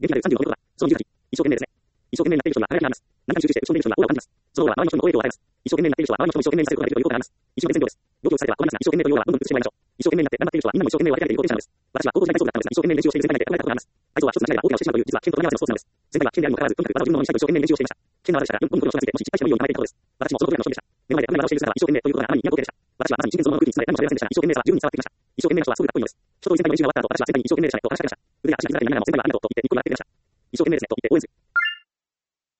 元気なる36の男は、その18、一生懸命ですね。一生懸命になっている人には輝きがあります。何かに集中して一生懸命の人にはオーラを感じます。そのオーラは周りの人にも影響を与えます。一生懸命になっている人は周りの人も一生懸命にさせることができるということがあります。一生懸命全量です。動機を伝えては困りますが、一生懸命というオーラはどんどん移してもらいましょう。一生懸命になって頑張っている人はみんなも一生懸命を分けられていることになるのです。私は高校時代体操部だったのですが、一生懸命練習をしている先輩がいて憧れたことがあります。体操は一つの力が大きなをしてしまうという、実は剣と隣り合わせのスポーツなのです。先輩は剣であるにもかかわらず、とにかく技を自分のものにしたいと一生懸命練習をしていました。剣の技でしたら、4分の人がついて、もし失敗してもいいように構えていたことです。私もその時はの勝利でした。目の前であんなに技をしている姿は一生懸命ということがあまりに似合うことでした。私はまさに一年そのままの空気に包まれ、何も喋れませんでしたが、一生懸命さは十分に伝わってきました。一生懸命な人はすごくかっこいいのです。一通り先輩の練習が終わった後、私は先輩に一生懸命でしたねと話しかけました。腕や足が傷んだり何も全部あなたのと言ってニッコリ笑ってくれました。一生懸命ですねと言って応援する。